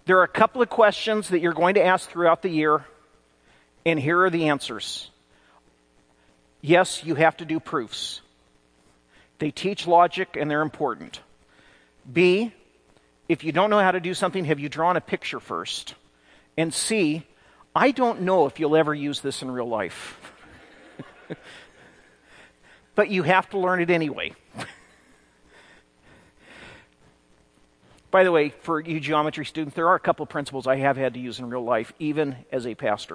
There are a couple of questions that you're going to ask throughout the year, and here are the answers. Yes, you have to do proofs. They teach logic and they're important. B, if you don't know how to do something, have you drawn a picture first? And C, I don't know if you'll ever use this in real life. But you have to learn it anyway. By the way, for you geometry students, there are a couple of principles I have had to use in real life, even as a pastor.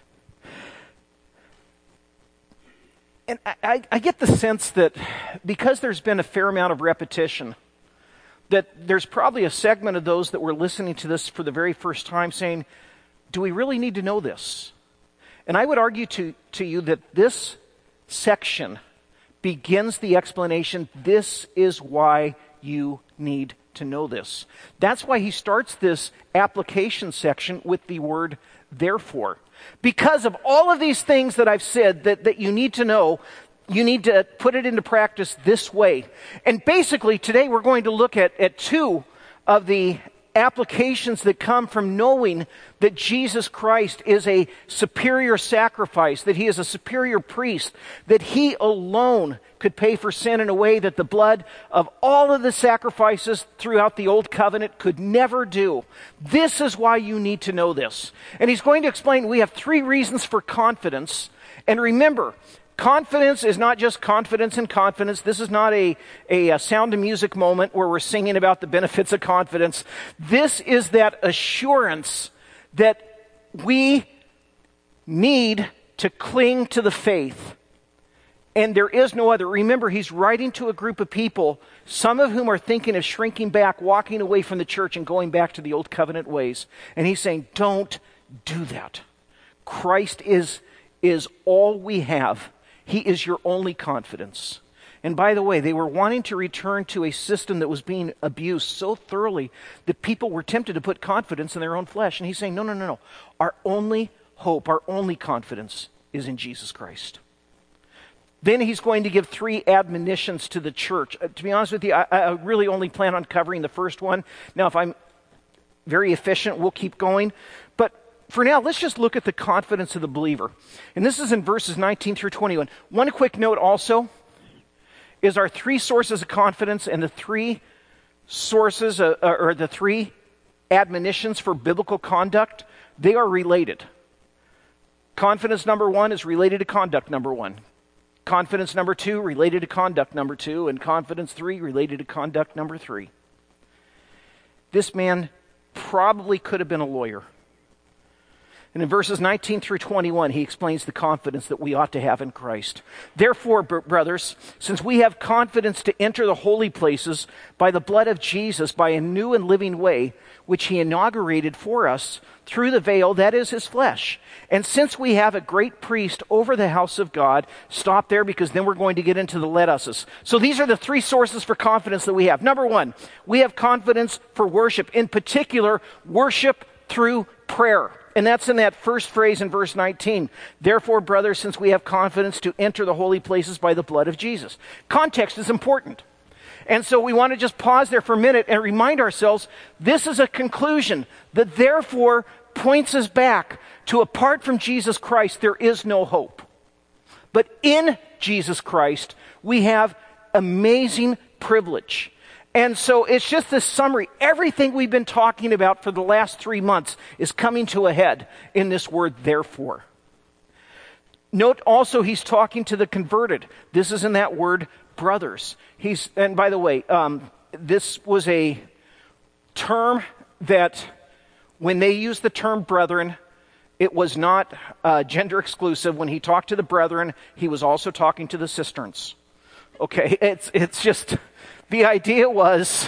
And I get the sense that because there's been a fair amount of repetition, that there's probably a segment of those that were listening to this for the very first time saying, do we really need to know this? And I would argue to you that this section begins the explanation. This is why you need to know this. That's why he starts this application section with the word therefore. Because of all of these things that I've said that you need to know, you need to put it into practice this way. And basically today we're going to look at two of the applications that come from knowing that Jesus Christ is a superior sacrifice, that he is a superior priest, that he alone could pay for sin in a way that the blood of all of the sacrifices throughout the Old Covenant could never do. This is why you need to know this. And he's going to explain we have three reasons for confidence. And remember, confidence is not just confidence in confidence. This is not a Sound of Music moment where we're singing about the benefits of confidence. This is that assurance that we need to cling to the faith. And there is no other. Remember, he's writing to a group of people, some of whom are thinking of shrinking back, walking away from the church and going back to the old covenant ways. And he's saying, don't do that. Christ is all we have. He is your only confidence. And by the way, they were wanting to return to a system that was being abused so thoroughly that people were tempted to put confidence in their own flesh. And he's saying, no. Our only hope, our only confidence is in Jesus Christ. Then he's going to give three admonitions to the church. To be honest with you, I really only plan on covering the first one. Now, if I'm very efficient, we'll keep going. But for now, let's just look at the confidence of the believer. And this is in verses 19 through 21. One quick note also is our three sources of confidence and the three sources or the three admonitions for biblical conduct, they are related. Confidence number one is related to conduct number one. Confidence number two related to conduct number two. And confidence three related to conduct number three. This man probably could have been a lawyer. And in verses 19 through 21, he explains the confidence that we ought to have in Christ. Therefore, brothers, since we have confidence to enter the holy places by the blood of Jesus, by a new and living way, which he inaugurated for us through the veil, that is his flesh. And since we have a great priest over the house of God, stop there because then we're going to get into the let uses. So these are the three sources for confidence that we have. Number one, we have confidence for worship. In particular, worship through prayer. And that's in that first phrase in verse 19. Therefore, brothers, since we have confidence to enter the holy places by the blood of Jesus. Context is important. And so we want to just pause there for a minute and remind ourselves, this is a conclusion that therefore points us back to apart from Jesus Christ, there is no hope. But in Jesus Christ, we have amazing privilege. And so it's just this summary. Everything we've been talking about for the last 3 months is coming to a head in this word, therefore. Note also he's talking to the converted. This is in that word, brothers. And by the way, this was a term that when they used the term brethren, it was not gender exclusive. When he talked to the brethren, he was also talking to the cisterns. Okay, it's just... The idea was,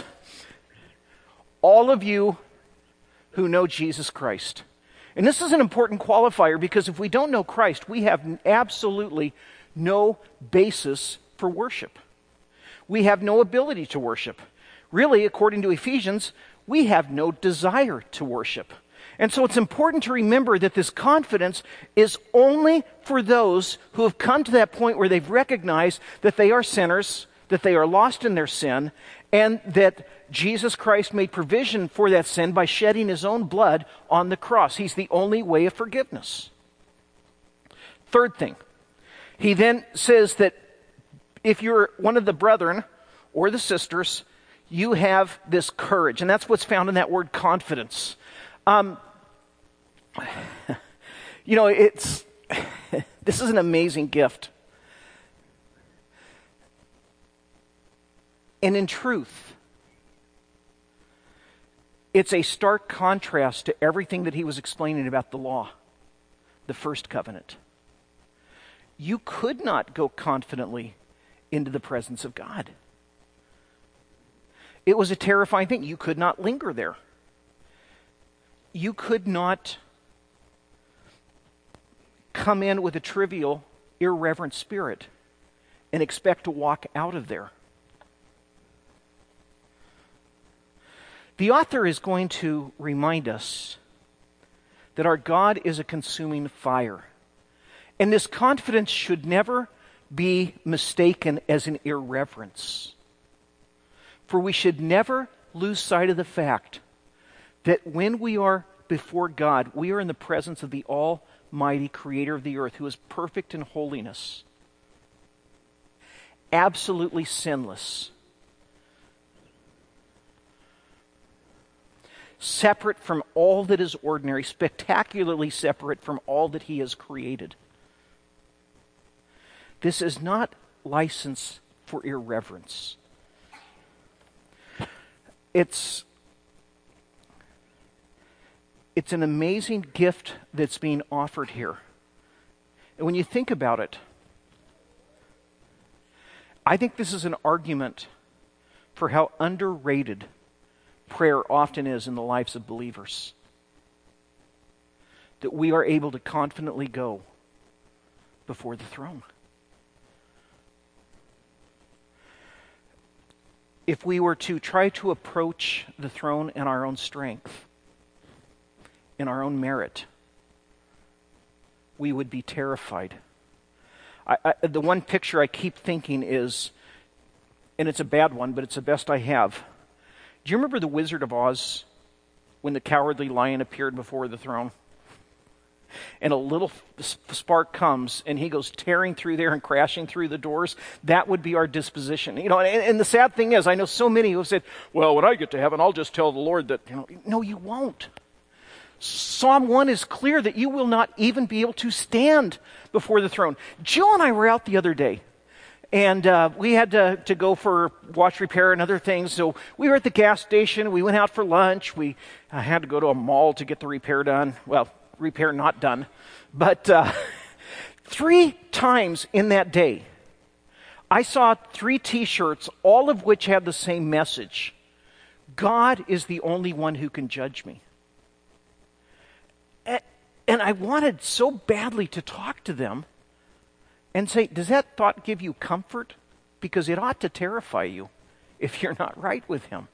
all of you who know Jesus Christ. And this is an important qualifier because if we don't know Christ, we have absolutely no basis for worship. We have no ability to worship. Really, according to Ephesians, we have no desire to worship. And so it's important to remember that this confidence is only for those who have come to that point where they've recognized that they are sinners, that they are lost in their sin, and that Jesus Christ made provision for that sin by shedding his own blood on the cross. He's the only way of forgiveness. Third thing, he then says that if you're one of the brethren or the sisters, you have this courage. And that's what's found in that word confidence. This is an amazing gift. And in truth, it's a stark contrast to everything that he was explaining about the law, the first covenant. You could not go confidently into the presence of God. It was a terrifying thing. You could not linger there. You could not come in with a trivial, irreverent spirit and expect to walk out of there. The author is going to remind us that our God is a consuming fire. And this confidence should never be mistaken as an irreverence. For we should never lose sight of the fact that when we are before God, we are in the presence of the Almighty Creator of the earth, who is perfect in holiness, absolutely sinless, separate from all that is ordinary, spectacularly separate from all that he has created. This is not license for irreverence. It's an amazing gift that's being offered here. And when you think about it, I think this is an argument for how underrated prayer often is in the lives of believers. That we are able to confidently go before the throne. If we were to try to approach the throne in our own strength, in our own merit, we would be terrified. The one picture I keep thinking is, and it's a bad one, but it's the best I have. Do you remember the Wizard of Oz when the Cowardly Lion appeared before the throne? And a little spark comes and he goes tearing through there and crashing through the doors. That would be our disposition. And the sad thing is, I know so many who have said, well, when I get to heaven, I'll just tell the Lord that, no, you won't. Psalm 1 is clear that you will not even be able to stand before the throne. Jill and I were out the other day. And we had to go for watch repair and other things. So we were at the gas station. We went out for lunch. We had to go to a mall to get the repair done. Well, repair not done. But 3 times in that day, I saw 3 T-shirts, all of which had the same message. God is the only one who can judge me. And I wanted so badly to talk to them and say, does that thought give you comfort? Because it ought to terrify you if you're not right with him.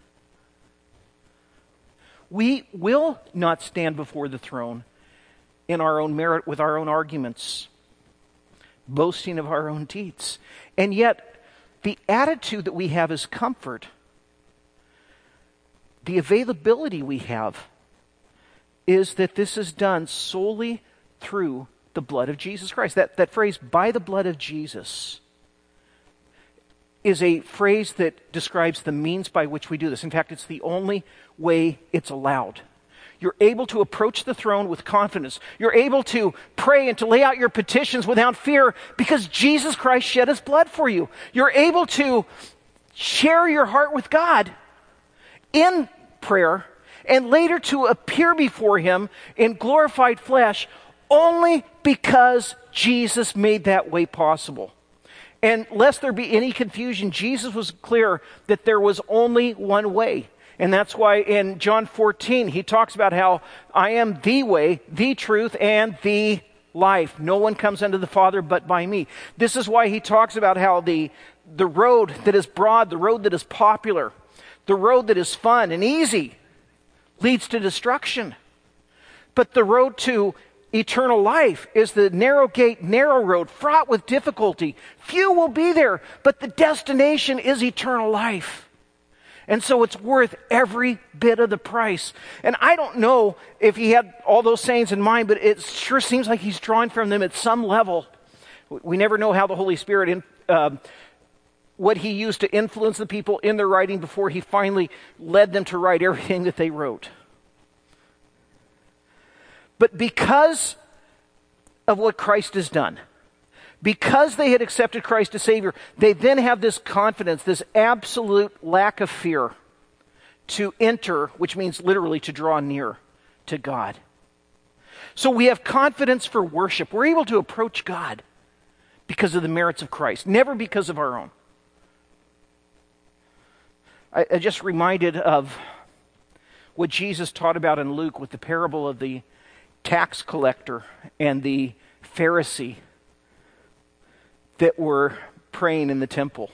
We will not stand before the throne in our own merit with our own arguments, boasting of our own deeds. And yet, the attitude that we have is comfort. The availability we have is that this is done solely through the blood of Jesus Christ. That phrase, by the blood of Jesus, is a phrase that describes the means by which we do this. In fact, it's the only way it's allowed. You're able to approach the throne with confidence. You're able to pray and to lay out your petitions without fear because Jesus Christ shed his blood for you. You're able to share your heart with God in prayer and later to appear before him in glorified flesh only because Jesus made that way possible. And lest there be any confusion, Jesus was clear that there was only one way. And that's why in John 14, he talks about how I am the way, the truth, and the life. No one comes unto the Father but by me. This is why he talks about how the road that is broad, the road that is popular, the road that is fun and easy leads to destruction. But the road to eternal life is the narrow gate, narrow road, fraught with difficulty. Few will be there, but the destination is eternal life. And so it's worth every bit of the price. And I don't know if he had all those sayings in mind, but it sure seems like he's drawing from them at some level. We never know how the Holy Spirit, what he used to influence the people in their writing before he finally led them to write everything that they wrote. But because of what Christ has done, because they had accepted Christ as Savior, they then have this confidence, this absolute lack of fear to enter, which means literally to draw near to God. So we have confidence for worship. We're able to approach God because of the merits of Christ, never because of our own. I just reminded of what Jesus taught about in Luke with the parable of the tax collector and the Pharisee that were praying in the temple.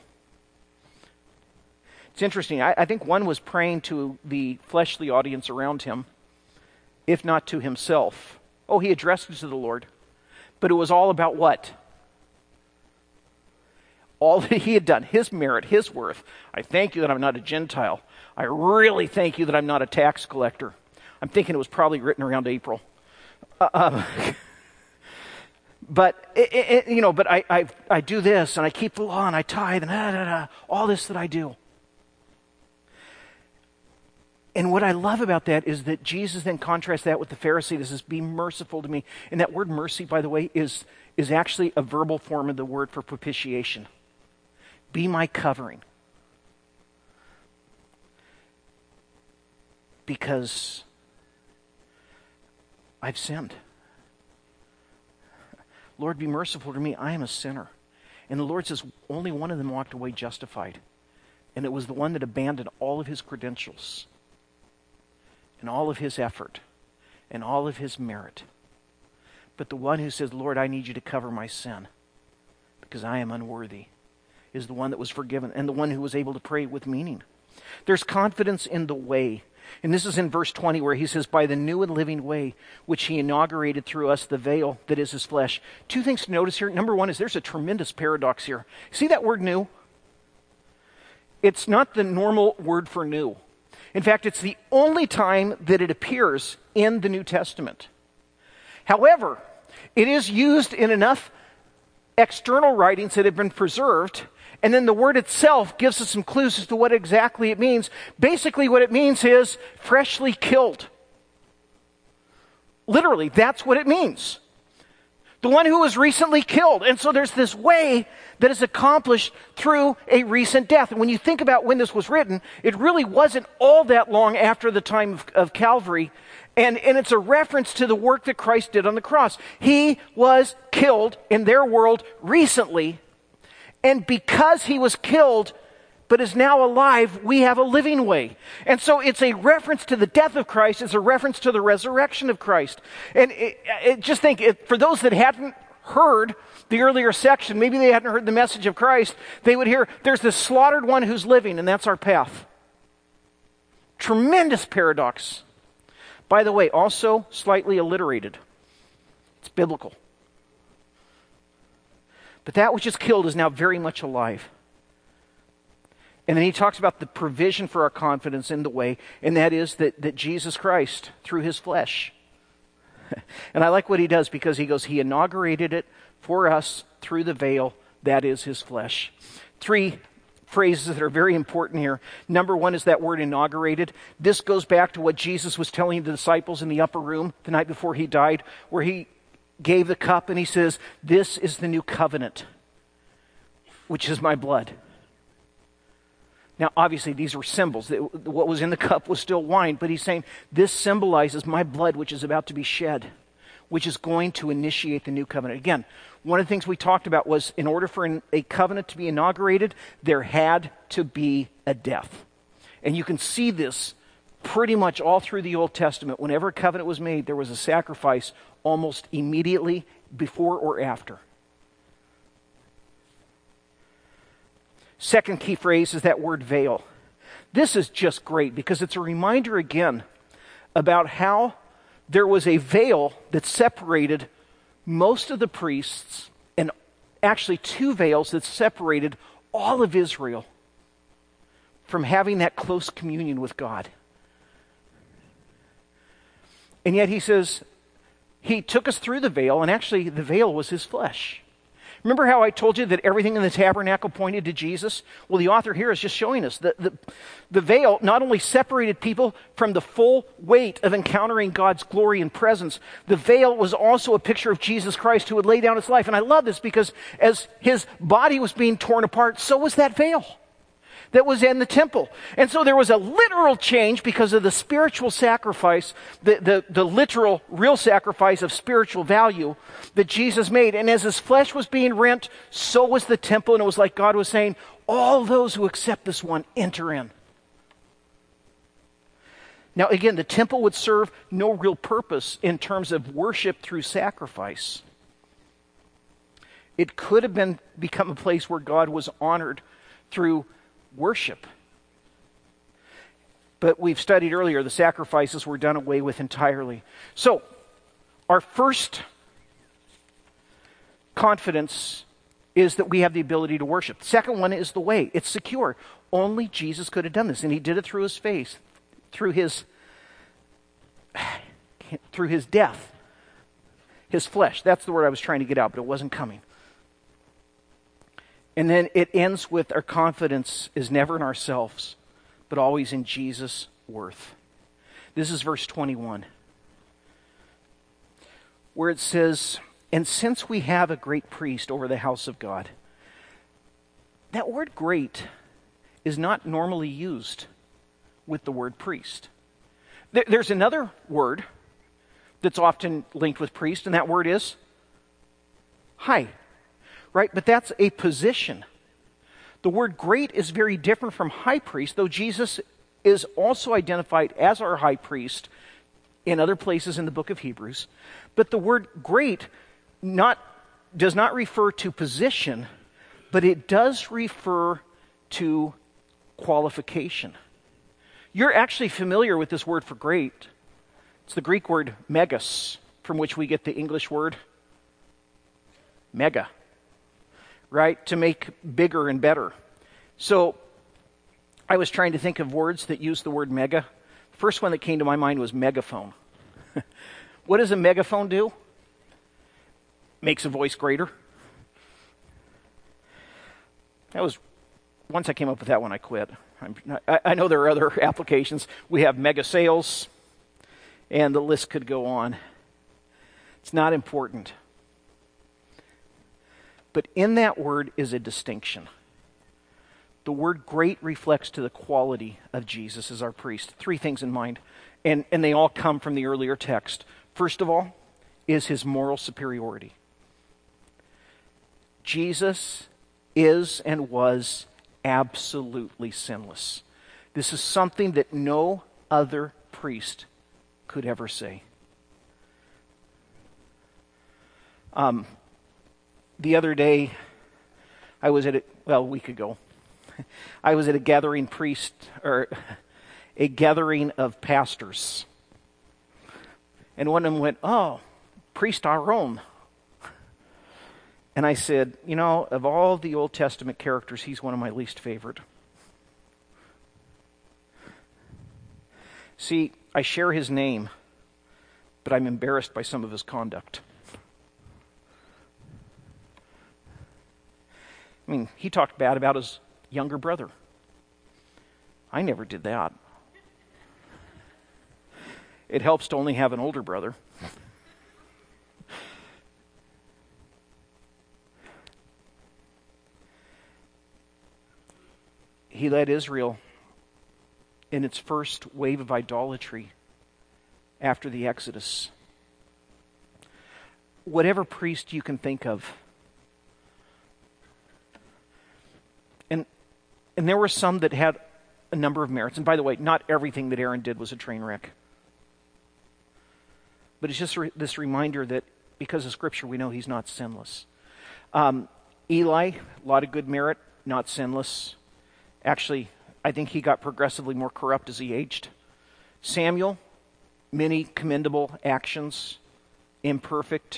It's interesting. I think one was praying to the fleshly audience around him, if not to himself. Oh, he addressed it to the Lord. But it was all about what? All that he had done, his merit, his worth. I thank you that I'm not a Gentile. I really thank you that I'm not a tax collector. I'm thinking it was probably written around April. But I do this, and I keep the law, and I tithe, and all this that I do. And what I love about that is that Jesus then contrasts that with the Pharisee that says, be merciful to me. And that word mercy, by the way, is actually a verbal form of the word for propitiation. Be my covering. Because I've sinned. Lord, be merciful to me. I am a sinner. And the Lord says, only one of them walked away justified. And it was the one that abandoned all of his credentials and all of his effort and all of his merit. But the one who says, Lord, I need you to cover my sin because I am unworthy, is the one that was forgiven and the one who was able to pray with meaning. There's confidence in the way. And this is in verse 20 where he says, by the new and living way, which he inaugurated through us, the veil that is his flesh. Two things to notice here. Number one is there's a tremendous paradox here. See that word new? It's not the normal word for new. In fact, it's the only time that it appears in the New Testament. However, it is used in enough external writings that have been preserved. And then the word itself gives us some clues as to what exactly it means. Basically, what it means is freshly killed. Literally, that's what it means. The one who was recently killed. And so there's this way that is accomplished through a recent death. And when you think about when this was written, it really wasn't all that long after the time of Calvary. And it's a reference to the work that Christ did on the cross. He was killed in their world recently. And because he was killed, but is now alive, we have a living way. And so it's a reference to the death of Christ. It's a reference to the resurrection of Christ. And just think, for those that hadn't heard the earlier section, maybe they hadn't heard the message of Christ, they would hear, there's this slaughtered one who's living, and that's our path. Tremendous paradox. By the way, also slightly alliterated. It's biblical. But that which is killed is now very much alive. And then he talks about the provision for our confidence in the way, and that is that Jesus Christ, through his flesh. And I like what he does because he goes, he inaugurated it for us through the veil, that is his flesh. Three phrases that are very important here. Number one is that word inaugurated. This goes back to what Jesus was telling the disciples in the upper room the night before he died, where he gave the cup and he says, this is the new covenant, which is my blood. Now, obviously, these were symbols. What was in the cup was still wine, but he's saying, this symbolizes my blood, which is about to be shed, which is going to initiate the new covenant. Again, one of the things we talked about was in order for a covenant to be inaugurated, there had to be a death. And you can see this pretty much all through the Old Testament. Whenever a covenant was made, there was a sacrifice almost immediately before or after. Second key phrase is that word veil. This is just great because it's a reminder again about how there was a veil that separated most of the priests, and actually two veils that separated all of Israel. from having that close communion with God. And yet he says, he took us through the veil, and actually the veil was his flesh. Remember how I told you that everything in the tabernacle pointed to Jesus? Well, the author here is just showing us that the veil not only separated people from the full weight of encountering God's glory and presence, the veil was also a picture of Jesus Christ who would lay down his life. And I love this because as his body was being torn apart, so was that veil that was in the temple. And so there was a literal change because of the spiritual sacrifice, the literal, real sacrifice of spiritual value that Jesus made. And as his flesh was being rent, so was the temple. And it was like God was saying, all those who accept this one, enter in. Now again, the temple would serve no real purpose in terms of worship through sacrifice. It could have become a place where God was honored through worship. But we've studied earlier, the sacrifices were done away with entirely. So, our first confidence is that we have the ability to worship. The second one is the way. It's secure. Only Jesus could have done this, and he did it through his face, through his death, his flesh. That's the word I was trying to get out, but it wasn't coming. And then it ends with our confidence is never in ourselves, but always in Jesus' worth. This is verse 21, where it says, and since we have a great priest over the house of God. That word great is not normally used with the word priest. There's another word that's often linked with priest, and that word is high. Right? But that's a position. The word great is very different from high priest, though Jesus is also identified as our high priest in other places in the book of Hebrews. But the word great does not refer to position, but it does refer to qualification. You're actually familiar with this word for great. It's the Greek word megas, from which we get the English word mega. Right? To make bigger and better. So, I was trying to think of words that use the word mega. The first one that came to my mind was megaphone. What does a megaphone do? Makes a voice greater. Once I came up with that one, I quit. I know there are other applications. We have mega sales, and the list could go on. It's not important. But in that word is a distinction. The word great reflects to the quality of Jesus as our priest. Three things in mind, and they all come from the earlier text. First of all, is his moral superiority. Jesus is and was absolutely sinless. This is something that no other priest could ever say. The other day, a week ago, I was at a gathering of pastors. And one of them went, "Oh, priest Aaron." And I said, of all the Old Testament characters, he's one of my least favorite. See, I share his name, but I'm embarrassed by some of his conduct. I mean, he talked bad about his younger brother. I never did that. It helps to only have an older brother. He led Israel in its first wave of idolatry after the Exodus. Whatever priest you can think of. And there were some that had a number of merits. And by the way, not everything that Aaron did was a train wreck. But it's just this reminder that because of Scripture, we know he's not sinless. Eli, a lot of good merit, not sinless. Actually, I think he got progressively more corrupt as he aged. Samuel, many commendable actions, imperfect.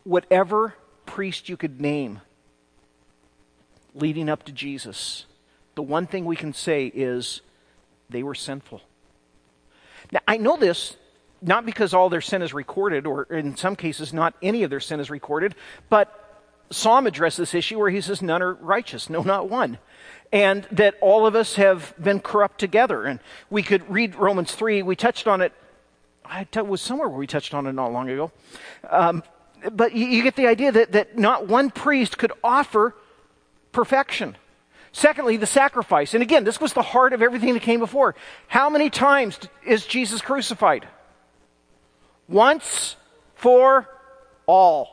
Whatever priest you could name leading up to Jesus, the one thing we can say is they were sinful. Now, I know this not because all their sin is recorded, or in some cases not any of their sin is recorded, but Psalm addressed this issue where he says none are righteous, no, not one. And that all of us have been corrupt together. And we could read Romans 3. We touched on it. It was somewhere where we touched on it not long ago. But you get the idea that not one priest could offer perfection. Secondly, the sacrifice. And again, this was the heart of everything that came before. How many times is Jesus crucified? Once for all.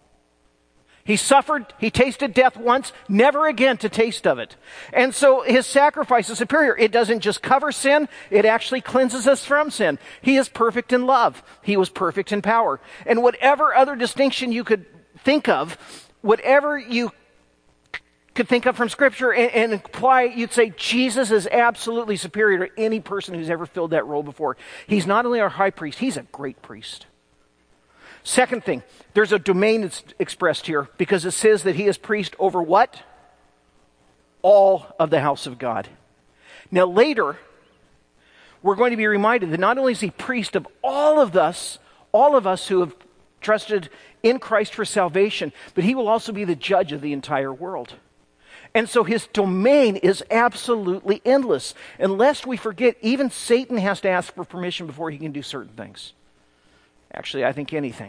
He suffered, he tasted death once, never again to taste of it. And so his sacrifice is superior. It doesn't just cover sin, it actually cleanses us from sin. He is perfect in love. He was perfect in power. And whatever other distinction you could think of, whatever you could think of from Scripture and apply, you'd say Jesus is absolutely superior to any person who's ever filled that role before. He's not only our high priest, he's a great priest. Second thing, there's a domain that's expressed here because it says that he is priest over what? All of the house of God. Now later, we're going to be reminded that not only is he priest of all of us who have trusted in Christ for salvation, but he will also be the judge of the entire world. And so his domain is absolutely endless. And lest we forget, even Satan has to ask for permission before he can do certain things. Actually, I think anything.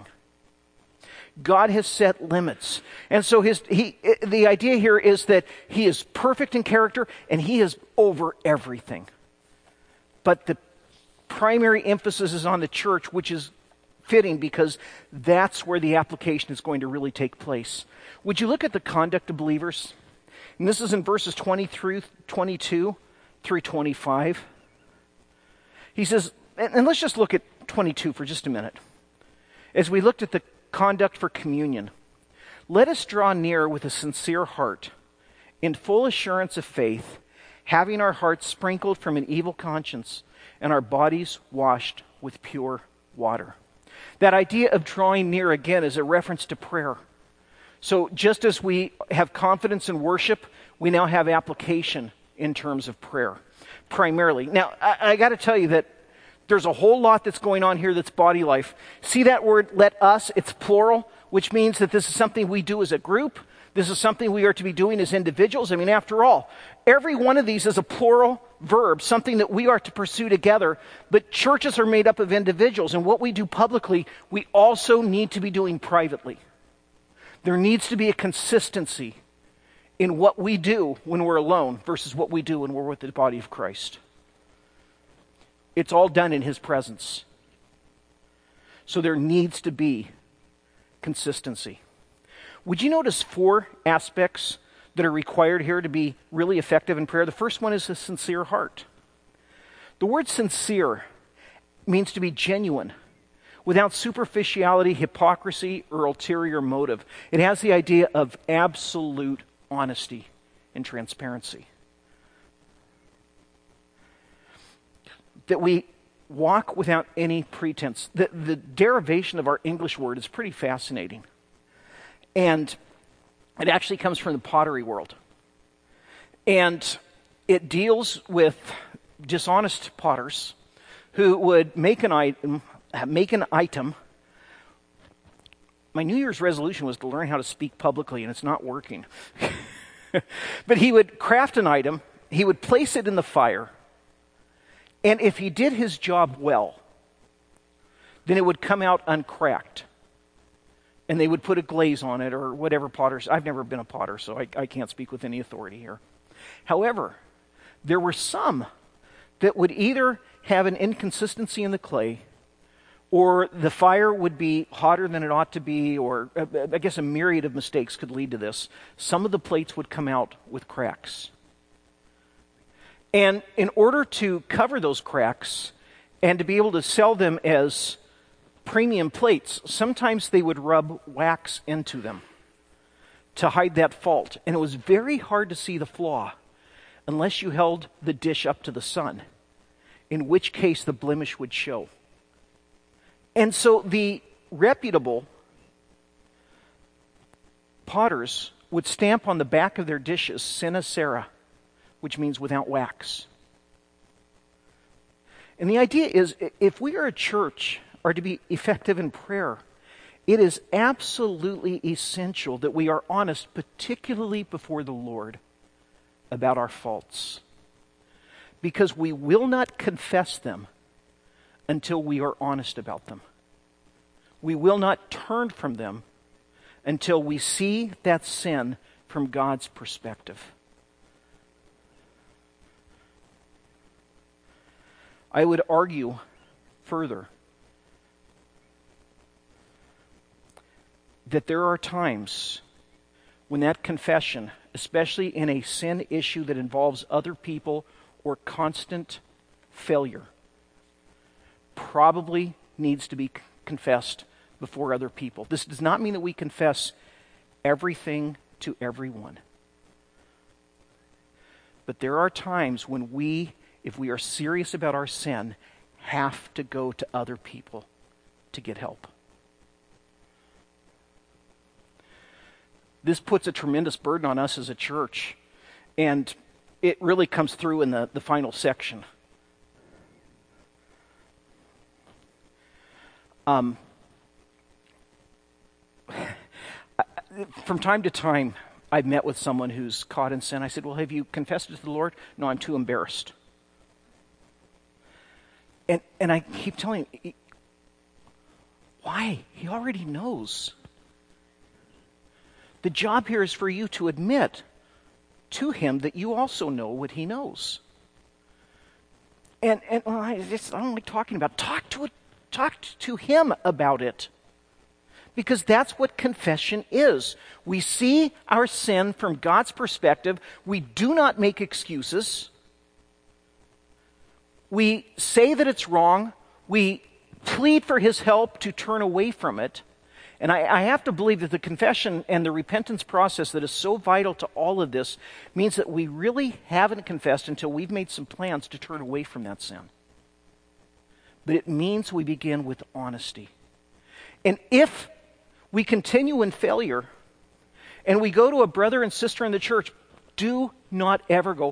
God has set limits. And so the idea here is that he is perfect in character and he is over everything. But the primary emphasis is on the church, which is fitting because that's where the application is going to really take place. Would you look at the conduct of believers? And this is in verses 22 through 25. He says, and let's just look at 22 for just a minute. As we looked at the conduct for communion, let us draw near with a sincere heart, in full assurance of faith, having our hearts sprinkled from an evil conscience and our bodies washed with pure water. That idea of drawing near, again, is a reference to prayer. So just as we have confidence in worship, we now have application in terms of prayer, primarily. Now, I got to tell you that there's a whole lot that's going on here that's body life. See that word, let us, it's plural, which means that this is something we do as a group. This is something we are to be doing as individuals. I mean, after all, every one of these is a plural verb, something that we are to pursue together. But churches are made up of individuals, and what we do publicly, we also need to be doing privately. There needs to be a consistency in what we do when we're alone versus what we do when we're with the body of Christ. It's all done in his presence. So there needs to be consistency. Would you notice 4 aspects that are required here to be really effective in prayer? The first one is a sincere heart. The word sincere means to be genuine, without superficiality, hypocrisy, or ulterior motive. It has the idea of absolute honesty and transparency. That we walk without any pretense. The derivation of our English word is pretty fascinating. And it actually comes from the pottery world. And it deals with dishonest potters who would make an item. My New Year's resolution was to learn how to speak publicly, and it's not working. But he would craft an item, he would place it in the fire, and if he did his job well, then it would come out uncracked. And they would put a glaze on it or whatever potters. I've never been a potter, so I can't speak with any authority here. However, there were some that would either have an inconsistency in the clay, or the fire would be hotter than it ought to be, or I guess a myriad of mistakes could lead to this. Some of the plates would come out with cracks. And in order to cover those cracks and to be able to sell them as premium plates, sometimes they would rub wax into them to hide that fault. And it was very hard to see the flaw unless you held the dish up to the sun, in which case the blemish would show. And so the reputable potters would stamp on the back of their dishes, Sine Cera, which means without wax. And the idea is, if we are a church, are to be effective in prayer, it is absolutely essential that we are honest, particularly before the Lord, about our faults. Because we will not confess them until we are honest about them. We will not turn from them until we see that sin from God's perspective. I would argue further that there are times when that confession, especially in a sin issue that involves other people or constant failure, probably needs to be confessed before other people. This does not mean that we confess everything to everyone. But there are times when we, if we are serious about our sin, have to go to other people to get help. This puts a tremendous burden on us as a church, and it really comes through in the final section. From time to time, I've met with someone who's caught in sin. I said, well, have you confessed it to the Lord? No, I'm too embarrassed. And I keep telling him, why? He already knows. The job here is for you to admit to him that you also know what he knows. And well, I don't like talking about it. Talk to him about it. Because that's what confession is. We see our sin from God's perspective. We do not make excuses. We say that it's wrong. We plead for his help to turn away from it. And I have to believe that the confession and the repentance process that is so vital to all of this means that we really haven't confessed until we've made some plans to turn away from that sin. But it means we begin with honesty. And if we continue in failure and we go to a brother and sister in the church, do not ever go,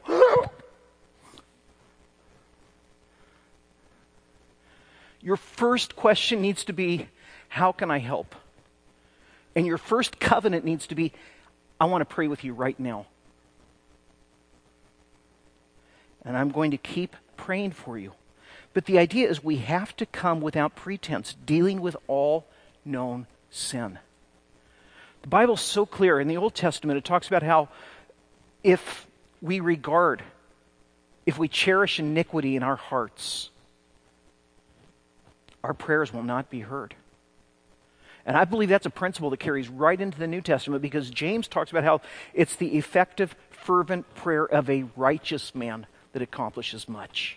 your first question needs to be, how can I help? And your first covenant needs to be, I want to pray with you right now. And I'm going to keep praying for you. But the idea is we have to come without pretense, dealing with all known sin. The Bible's so clear. In the Old Testament, it talks about how if we cherish iniquity in our hearts, our prayers will not be heard. And I believe that's a principle that carries right into the New Testament, because James talks about how it's the effective, fervent prayer of a righteous man that accomplishes much.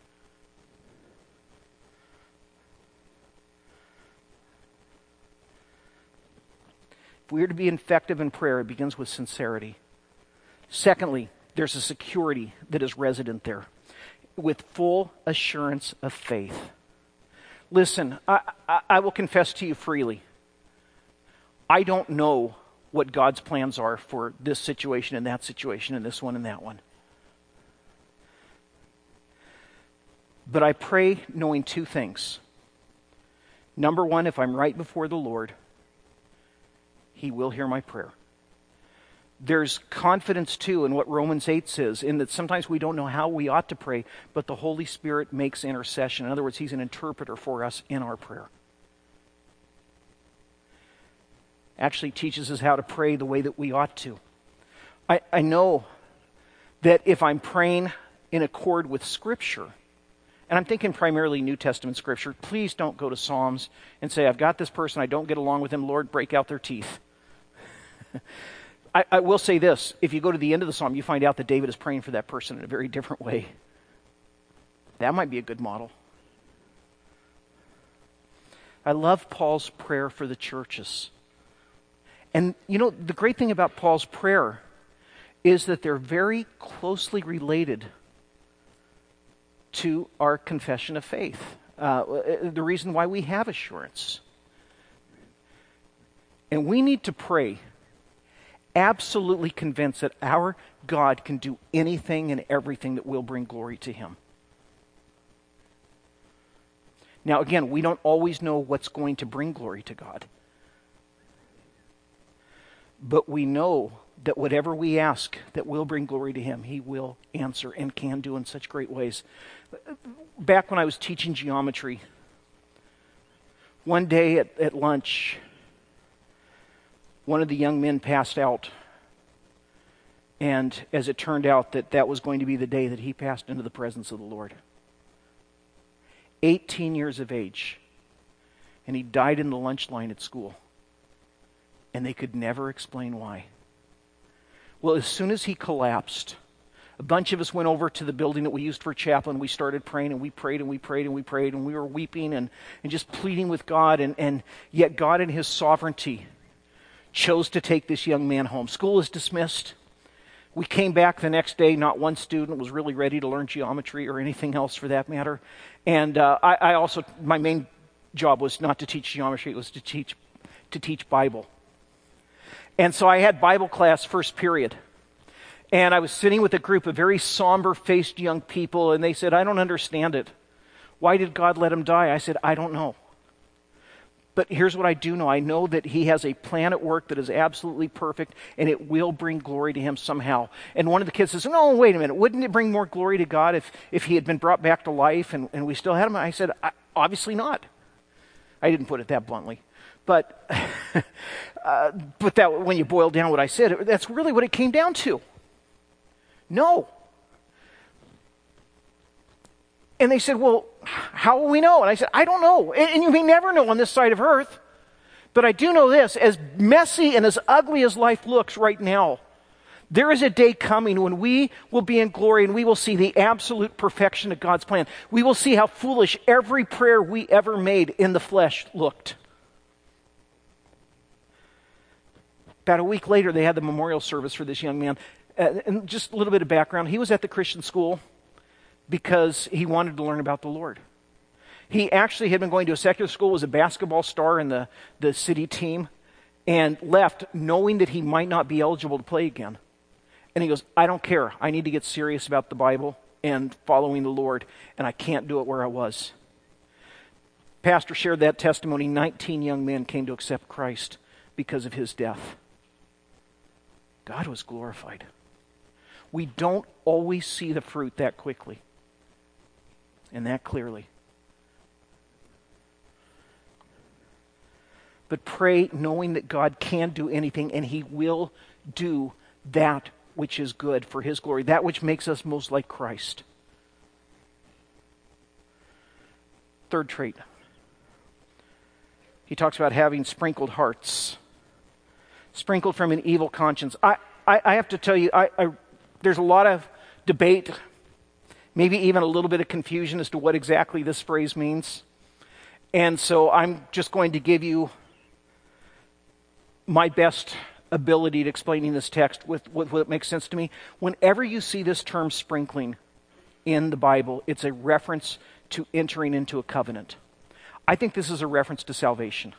If we are to be effective in prayer, it begins with sincerity. Secondly, there's a security that is resident there, with full assurance of faith. Listen, I will confess to you freely. I don't know what God's plans are for this situation and that situation and this one and that one. But I pray knowing two things. Number one, if I'm right before the Lord, he will hear my prayer. There's confidence, too, in what Romans 8 says, in that sometimes we don't know how we ought to pray, but the Holy Spirit makes intercession. In other words, he's an interpreter for us in our prayer. Actually teaches us how to pray the way that we ought to. I know that if I'm praying in accord with Scripture, and I'm thinking primarily New Testament Scripture, please don't go to Psalms and say, I've got this person, I don't get along with him, Lord, break out their teeth. I will say this, if you go to the end of the Psalm, you find out that David is praying for that person in a very different way. That might be a good model. I love Paul's prayer for the churches. And you know, the great thing about Paul's prayer is that they're very closely related to our confession of faith. The reason why we have assurance. And we need to pray absolutely convinced that our God can do anything and everything that will bring glory to him. Now, again, we don't always know what's going to bring glory to God. But we know that whatever we ask that will bring glory to him, he will answer and can do in such great ways. Back when I was teaching geometry, one day at lunch, one of the young men passed out. And as it turned out, that was going to be the day that he passed into the presence of the Lord. 18 years of age. And he died in the lunch line at school. And they could never explain why. Well, as soon as he collapsed, a bunch of us went over to the building that we used for chapel, and we started praying, and we prayed, and we prayed, and we prayed, and we were weeping and just pleading with God, and yet God in his sovereignty chose to take this young man home. School is dismissed. We came back the next day. Not one student was really ready to learn geometry or anything else for that matter. And I also, my main job was not to teach geometry, it was to teach Bible. And so I had Bible class first period. And I was sitting with a group of very somber-faced young people, and they said, "I don't understand it. Why did God let him die?" I said, "I don't know. But here's what I do know. I know that he has a plan at work that is absolutely perfect, and it will bring glory to him somehow." And one of the kids says, "No, wait a minute. Wouldn't it bring more glory to God if he had been brought back to life and we still had him?" I said, "Obviously not." I didn't put it that bluntly. But, but that, when you boil down what I said, that's really what it came down to. No. And they said, "Well, how will we know?" And I said, "I don't know. And you may never know on this side of earth. But I do know this, as messy and as ugly as life looks right now, there is a day coming when we will be in glory and we will see the absolute perfection of God's plan. We will see how foolish every prayer we ever made in the flesh looked. About a week later, they had the memorial service for this young man. And just a little bit of background. He was at the Christian school because he wanted to learn about the Lord. He actually had been going to a secular school, was a basketball star in the city team, and left knowing that he might not be eligible to play again. And he goes, "I don't care. I need to get serious about the Bible and following the Lord, and I can't do it where I was." Pastor shared that testimony. 19 young men came to accept Christ because of his death. God was glorified. We don't always see the fruit that quickly and that clearly. But pray knowing that God can do anything, and he will do that which is good for his glory, that which makes us most like Christ. Third trait. He talks about having sprinkled hearts. Sprinkled from an evil conscience. I have to tell you, there's a lot of debate, maybe even a little bit of confusion as to what exactly this phrase means. And so I'm just going to give you my best ability at explaining this text with what makes sense to me. Whenever you see this term sprinkling in the Bible, it's a reference to entering into a covenant. I think this is a reference to salvation.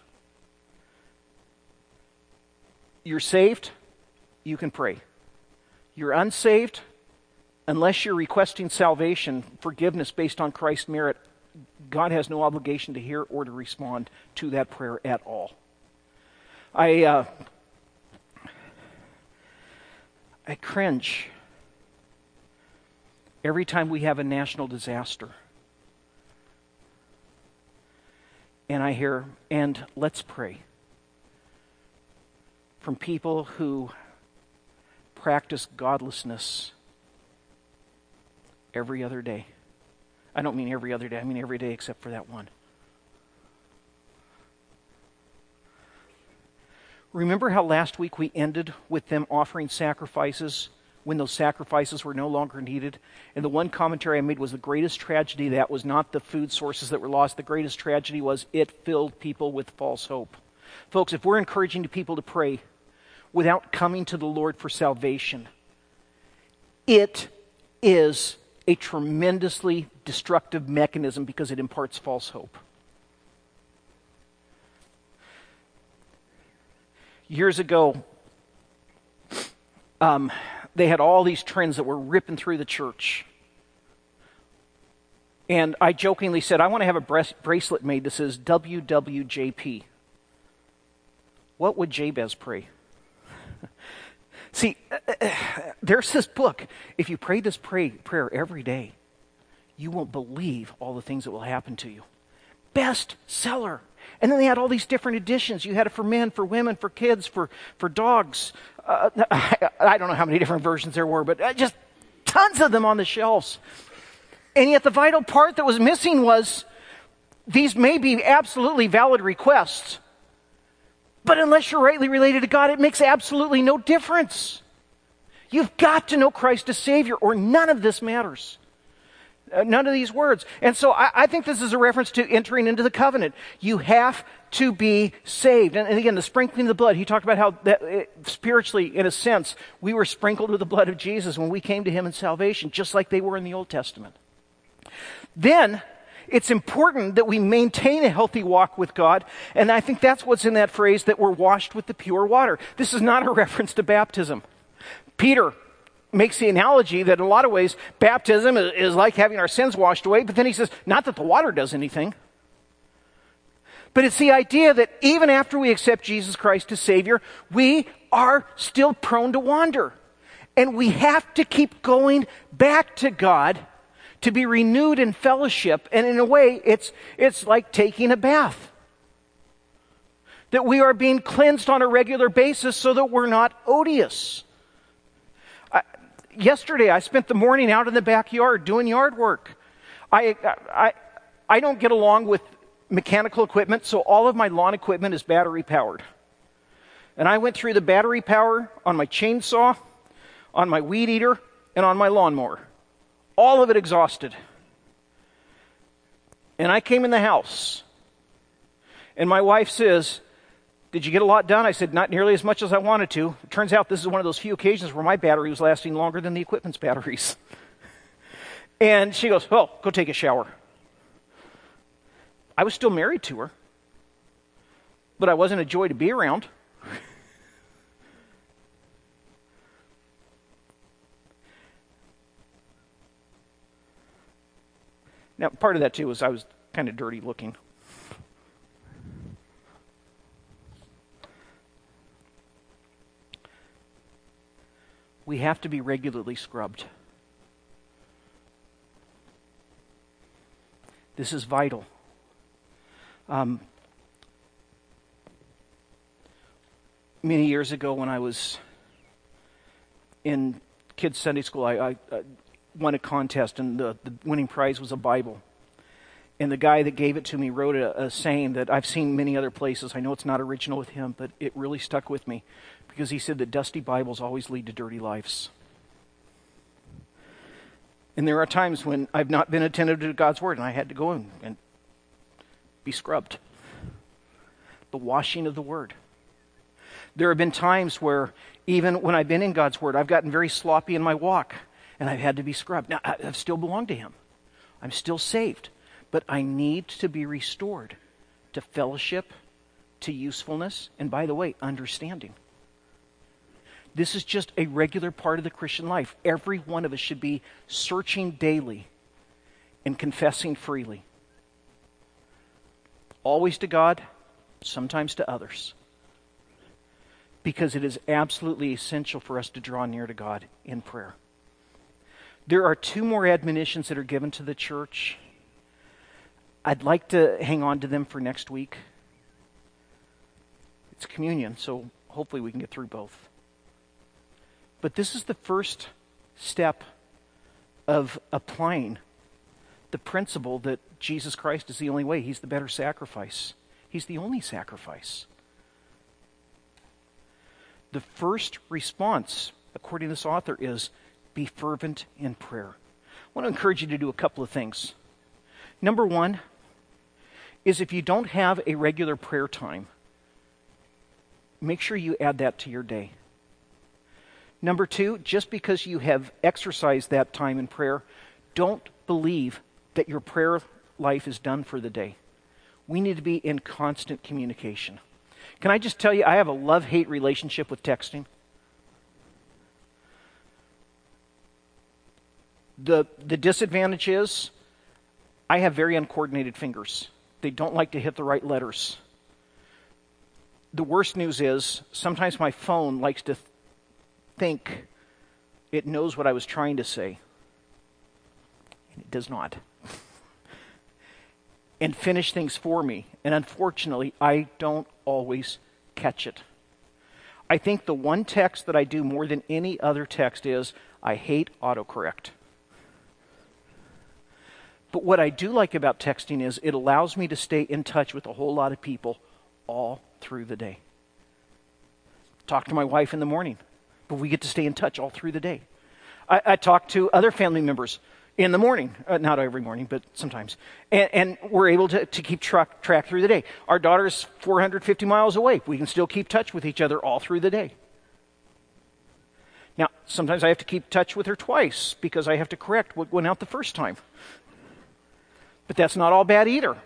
You're saved, you can pray. You're unsaved, unless you're requesting salvation, forgiveness based on Christ's merit, God has no obligation to hear or to respond to that prayer at all. I cringe every time we have a national disaster. And I hear, "And let's pray," from people who practice godlessness every other day. I don't mean every other day, I mean every day except for that one. Remember how last week we ended with them offering sacrifices when those sacrifices were no longer needed? And the one commentary I made was the greatest tragedy, that was not the food sources that were lost. The greatest tragedy was it filled people with false hope. Folks, if we're encouraging people to pray without coming to the Lord for salvation, it is a tremendously destructive mechanism because it imparts false hope. Years ago, they had all these trends that were ripping through the church. And I jokingly said, I want to have a bracelet made that says WWJP. What would Jabez pray? See, there's this book. If you pray this prayer every day, you won't believe all the things that will happen to you. Best seller. And then they had all these different editions. You had it for men, for women, for kids, for dogs. I don't know how many different versions there were, but just tons of them on the shelves. And yet the vital part that was missing was these may be absolutely valid requests, but unless you're rightly related to God, it makes absolutely no difference. You've got to know Christ as Savior, or none of this matters. None of these words. And so I think this is a reference to entering into the covenant. You have to be saved. And again, the sprinkling of the blood, he talked about how that, spiritually, in a sense, we were sprinkled with the blood of Jesus when we came to him in salvation, just like they were in the Old Testament. Then, it's important that we maintain a healthy walk with God, and I think that's what's in that phrase, that we're washed with the pure water. This is not a reference to baptism. Peter makes the analogy that in a lot of ways, baptism is like having our sins washed away, but then he says, not that the water does anything. But it's the idea that even after we accept Jesus Christ as Savior, we are still prone to wander. And we have to keep going back to God to be renewed in fellowship. And in a way, it's like taking a bath. That we are being cleansed on a regular basis so that we're not odious. Yesterday, I spent the morning out in the backyard doing yard work. I don't get along with mechanical equipment, so all of my lawn equipment is battery powered. And I went through the battery power on my chainsaw, on my weed eater, and on my lawnmower. All of it exhausted. And I came in the house, and my wife says, "Did you get a lot done?" I said, "Not nearly as much as I wanted to." It turns out this is one of those few occasions where my battery was lasting longer than the equipment's batteries. And she goes, "Oh, go take a shower." I was still married to her, but I wasn't a joy to be around. Now, part of that too was I was kind of dirty looking. We have to be regularly scrubbed. This is vital. Many years ago when I was in kids' Sunday school, I won a contest, and the winning prize was a Bible. And the guy that gave it to me wrote a saying that I've seen many other places. I know it's not original with him, but it really stuck with me. Because he said that dusty Bibles always lead to dirty lives. And there are times when I've not been attentive to God's Word, and I had to go in and be scrubbed. The washing of the Word. There have been times where, even when I've been in God's Word, I've gotten very sloppy in my walk, and I've had to be scrubbed. Now, I've still belonged to Him. I'm still saved. But I need to be restored to fellowship, to usefulness, and by the way, understanding. This is just a regular part of the Christian life. Every one of us should be searching daily and confessing freely. Always to God, sometimes to others. Because it is absolutely essential for us to draw near to God in prayer. There are 2 more admonitions that are given to the church. I'd like to hang on to them for next week. It's communion, so hopefully we can get through both. But this is the first step of applying the principle that Jesus Christ is the only way. He's the better sacrifice. He's the only sacrifice. The first response, according to this author, is be fervent in prayer. I want to encourage you to do a couple of things. Number 1 is, if you don't have a regular prayer time, make sure you add that to your day. Number 2, just because you have exercised that time in prayer, don't believe that your prayer life is done for the day. We need to be in constant communication. Can I just tell you, I have a love-hate relationship with texting. The disadvantage is I have very uncoordinated fingers. They don't like to hit the right letters. The worst news is sometimes my phone likes to think it knows what I was trying to say. And it does not. And finish things for me. And unfortunately, I don't always catch it. I think the one text that I do more than any other text is, I hate autocorrect. But what I do like about texting is it allows me to stay in touch with a whole lot of people all through the day. Talk to my wife in the morning, but we get to stay in touch all through the day. I talk to other family members in the morning, not every morning, but sometimes. And we're able to keep track through the day. Our daughter's 450 miles away. We can still keep touch with each other all through the day. Now, sometimes I have to keep touch with her twice because I have to correct what went out the first time. But that's not all bad either.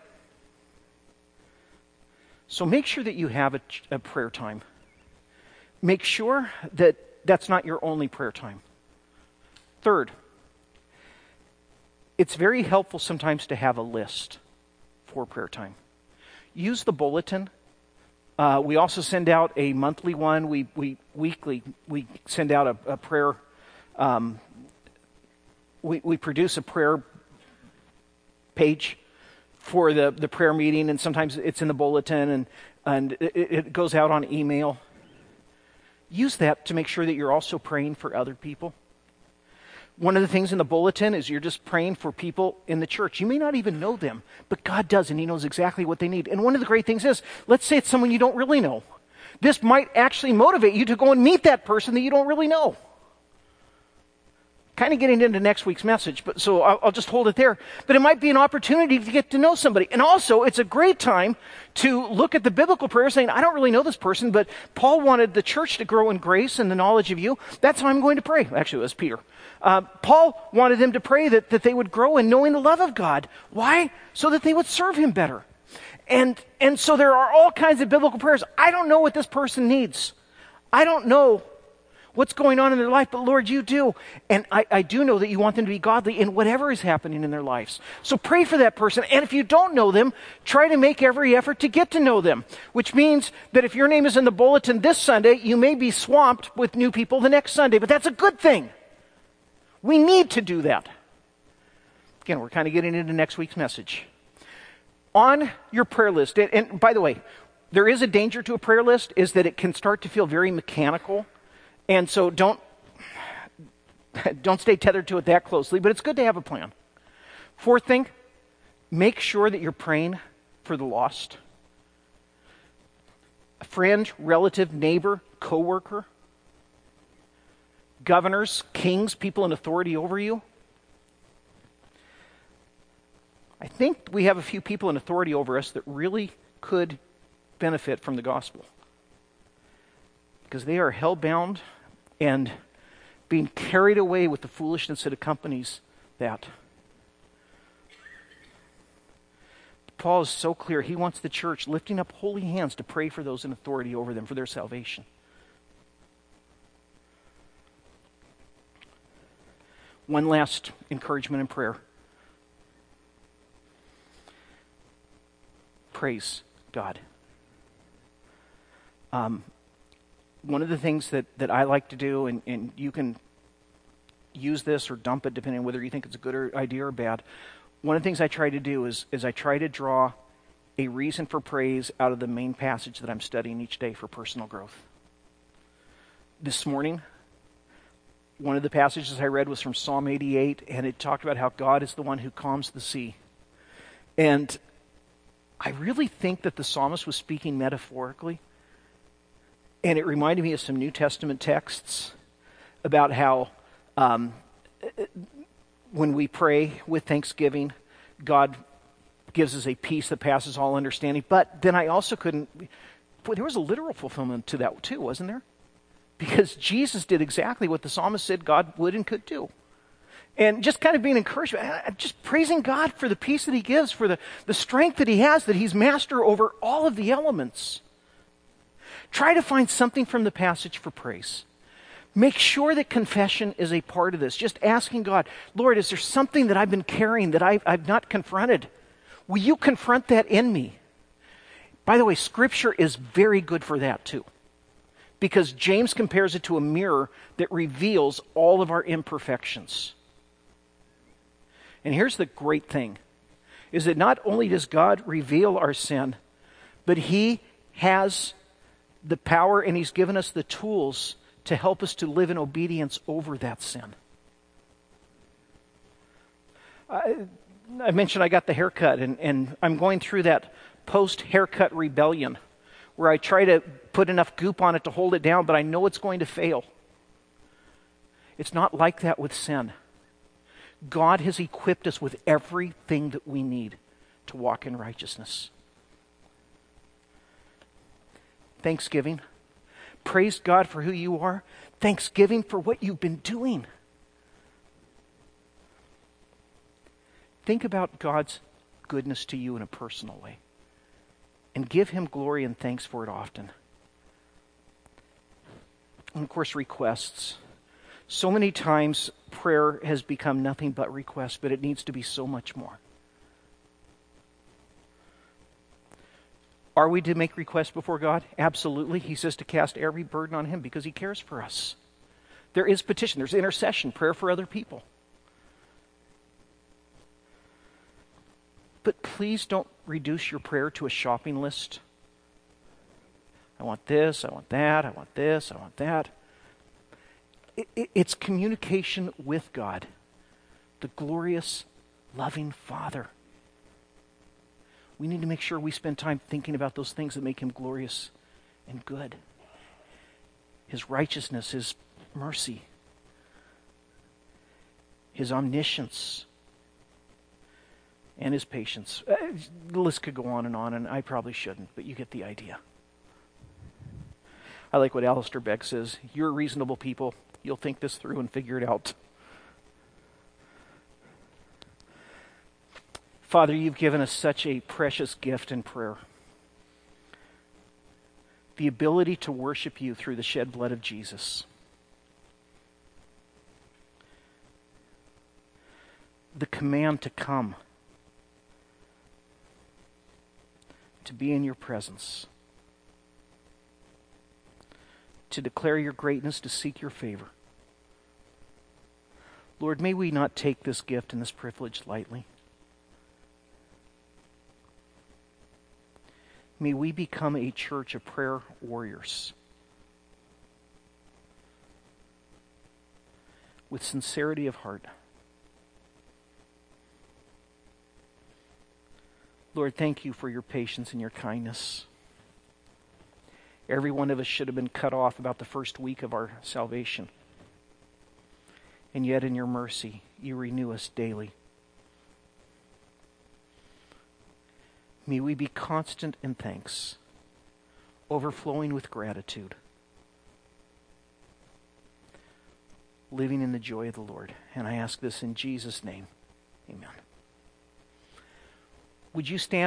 So make sure that you have a prayer time. Make sure that that's not your only prayer time. Third, it's very helpful sometimes to have a list for prayer time. Use the bulletin. We also send out a monthly one. Weekly we send out a prayer. We produce a prayer page for the prayer meeting, and sometimes it's in the bulletin, and it goes out on email. Use that to make sure that you're also praying for other people. One of the things in the bulletin is you're just praying for people in the church. You may not even know them, but God does, and He knows exactly what they need. And one of the great things is, let's say it's someone you don't really know. This might actually motivate you to go and meet that person that you don't really know. Kind of getting into next week's message, but so I'll just hold it there. But it might be an opportunity to get to know somebody. And also, it's a great time to look at the biblical prayer saying, I don't really know this person, but Paul wanted the church to grow in grace and the knowledge of you. That's how I'm going to pray. Actually, it was Peter. Paul wanted them to pray that they would grow in knowing the love of God. Why? So that they would serve Him better. And so there are all kinds of biblical prayers. I don't know what this person needs. I don't know what's going on in their life, but Lord, you do. And I do know that you want them to be godly in whatever is happening in their lives. So pray for that person. And if you don't know them, try to make every effort to get to know them. Which means that if your name is in the bulletin this Sunday, you may be swamped with new people the next Sunday. But that's a good thing. We need to do that. Again, we're kind of getting into next week's message. On your prayer list, and by the way, there is a danger to a prayer list, is that it can start to feel very mechanical. And so don't stay tethered to it that closely, but it's good to have a plan. Fourth thing, make sure that you're praying for the lost. A friend, relative, neighbor, coworker, governors, kings, people in authority over you. I think we have a few people in authority over us that really could benefit from the gospel, because they are hell-bound and being carried away with the foolishness that accompanies that. Paul is so clear. He wants the church lifting up holy hands to pray for those in authority over them for their salvation. One last encouragement in prayer. Praise God. One of the things that I like to do, and you can use this or dump it depending on whether you think it's a good idea or bad. One of the things I try to do is I try to draw a reason for praise out of the main passage that I'm studying each day for personal growth. This morning, one of the passages I read was from Psalm 88, and it talked about how God is the one who calms the sea. And I really think that the psalmist was speaking metaphorically. And it reminded me of some New Testament texts about how when we pray with thanksgiving, God gives us a peace that passes all understanding. But then I also there was a literal fulfillment to that too, wasn't there? Because Jesus did exactly what the psalmist said God would and could do. And just kind of being encouraged, just praising God for the peace that He gives, for the strength that He has, that He's master over all of the elements. Try to find something from the passage for praise. Make sure that confession is a part of this. Just asking God, Lord, is there something that I've been carrying that I've not confronted? Will you confront that in me? By the way, Scripture is very good for that too. Because James compares it to a mirror that reveals all of our imperfections. And here's the great thing, is that not only does God reveal our sin, but He has the power and He's given us the tools to help us to live in obedience over that sin. I mentioned I got the haircut, and I'm going through that post-haircut rebellion where I try to put enough goop on it to hold it down, but I know it's going to fail. It's not like that with sin. God has equipped us with everything that we need to walk in righteousness. Thanksgiving. Praise God for who you are. Thanksgiving for what you've been doing. Think about God's goodness to you in a personal way. And give Him glory and thanks for it often. And of course, requests. So many times prayer has become nothing but requests, but it needs to be so much more. Are we to make requests before God? Absolutely. He says to cast every burden on Him because He cares for us. There is petition. There's intercession, prayer for other people. But please don't reduce your prayer to a shopping list. I want this, I want that, I want this, I want that. It's communication with God, the glorious, loving Father. We need to make sure we spend time thinking about those things that make Him glorious and good. His righteousness, His mercy, His omniscience, and His patience. The list could go on, and I probably shouldn't, but you get the idea. I like what Alistair Begg says, you're reasonable people. You'll think this through and figure it out. Father, you've given us such a precious gift in prayer. The ability to worship you through the shed blood of Jesus. The command to come. To be in your presence. To declare your greatness, to seek your favor. Lord, may we not take this gift and this privilege lightly. May we become a church of prayer warriors with sincerity of heart. Lord, thank you for your patience and your kindness. Every one of us should have been cut off about the first week of our salvation. And yet in your mercy, you renew us daily. May we be constant in thanks, overflowing with gratitude, living in the joy of the Lord. And I ask this in Jesus' name. Amen. Would you stand?